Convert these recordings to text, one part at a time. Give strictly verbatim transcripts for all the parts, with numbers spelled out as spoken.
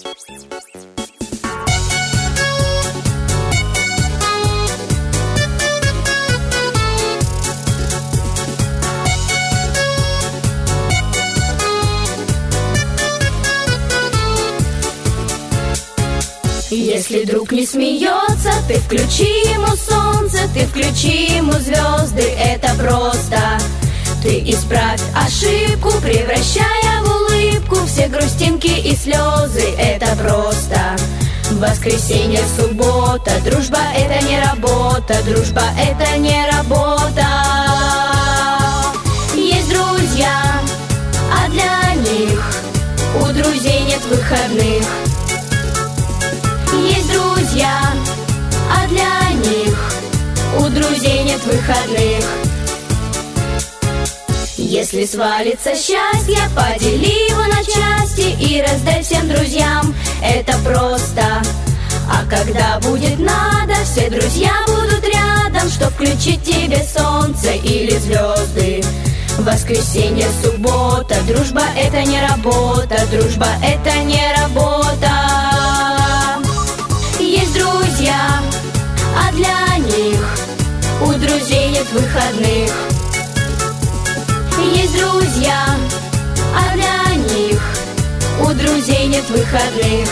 Если друг не смеется, ты включи ему солнце, ты включи ему звезды, это просто. Ты исправь ошибку, превращая в улыбку все грустинки и слезы, это просто. Воскресенье, суббота, дружба — это не работа, дружба — это не работа. Есть друзья, а для них у друзей нет выходных. Есть друзья, а для них у друзей нет выходных. Если свалится счастье, подели его на части и раздай всем друзьям, это просто. А когда будет надо, все друзья будут рядом, чтоб включить тебе солнце или звезды. Воскресенье, суббота, дружба — это не работа, дружба — это не работа. Есть друзья, а для них у друзей нет выходных. Есть друзья, а для них у друзей нет выходных.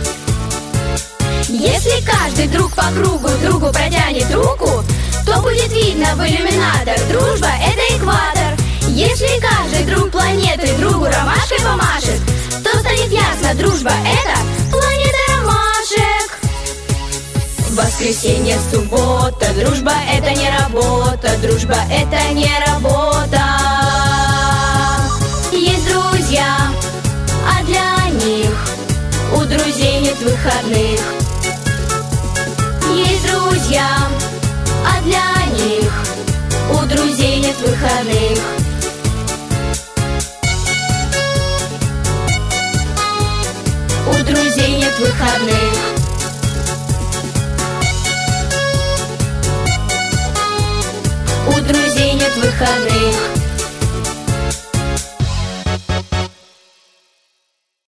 Если каждый друг по кругу другу протянет руку, то будет видно в иллюминатор: дружба — это экватор. Если каждый друг планеты другу ромашкой помашет, то станет ясно: дружба — это планета ромашек. Воскресенье, суббота, дружба — это не работа, дружба — это не работа. Есть друзья, а для них у друзей нет выходных. Есть друзья, а для них у друзей нет выходных. У друзей нет выходных. У друзей нет выходных.